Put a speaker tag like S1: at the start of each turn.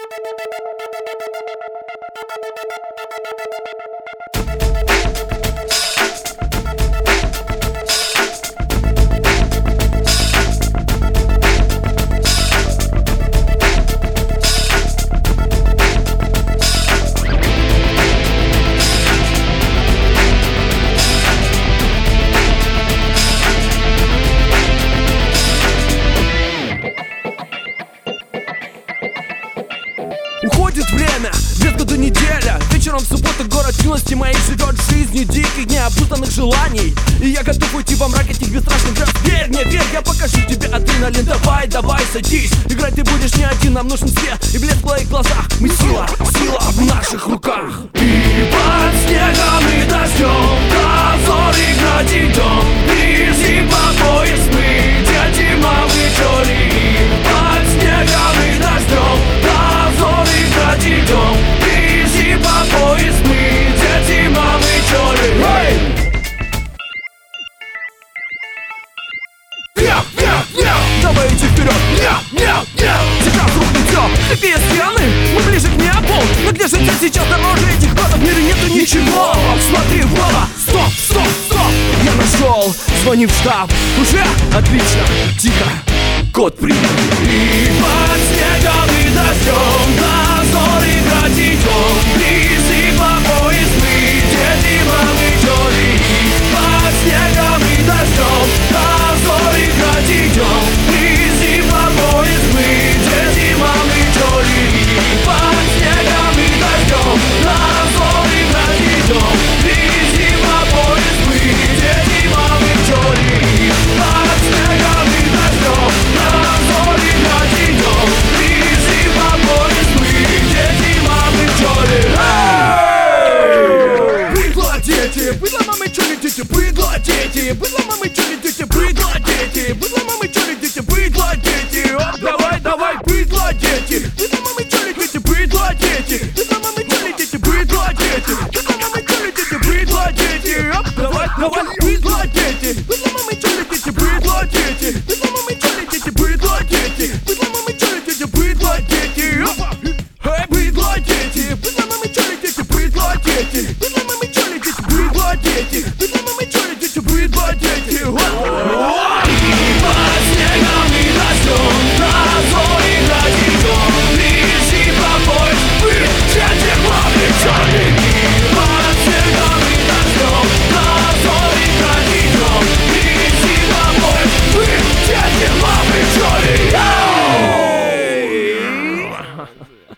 S1: Уходит время, без года неделя. Вечером в субботу город юности моей живет жизнью диких, необузданных желаний. И я готов уйти во мрак этих бесстрашных жертв. Верь мне, верь, я покажу тебе адреналин. Давай, давай, садись, играть ты будешь не один. Нам нужен свет и блеск в твоих глазах. Мы сила, сила в наших руках. И под снегом и дождем дозоры градидом. Близи по пояс мы, дети, мамы, чоли. Под снегом и дождем дозоры градидом. Близи по пояс мы, дети, мамы, чоли. Давай идти вперед! Сейчас рухнет все! Такие стены, мы ближе к небу. Но где же ты сейчас дороже этих батов? В мире нету ничего. Смотри в оба! Стоп! Я нашел! Звони в штаб! Уже? Отлично! Тихо! Код принят! И под снегом и дождем дозоры градидом. Близи по пояс мы, дети, мамы, чоли. Под снегом и дождем дозоры градидом. Близи по пояс мы, дети, мамы, чоли. Под снегом и дождем дозоры градидом. Близи по пояс мы, дети, мамы, чоли. Под снегом и дождем дозоры градидом. Близи по пояс мы, дети, мамы, чоли. Быдло, дети, быдло, мамы, чоли, дети, быдло, дети, быдло, мамы, чоли, дети, быдло, дети, быдло, мамы, чоли, дети, быдло, дети. Давай, быдло, дети, быдло, мамы, чоли, дети, быдло, дети, быдло, мамы, чоли, дети, быдло, дети, быдло, мамы, чоли, дети, быдло, дети. Давай, быдло, дети, быдло, мамы, чоли, дети, быдло, дети, быдло, мамы, чоли, дети, быдло, дети, быдло, мамы, чоли, дети, быдло, дети. Эй, быдло, дети, быдло, мамы, чоли, дети, быдло, дети, быдло, мамы, чоли, дети, быдло, дети, быдло, мамы, чоли, дети, быдло, дети. Под снегом и дождем дозоры градидом. Близи по пояс мы, дети, мамы, чоли. Под снегом и дождем дозоры градидом. Близи по пояс мы, дети, мамы, чоли.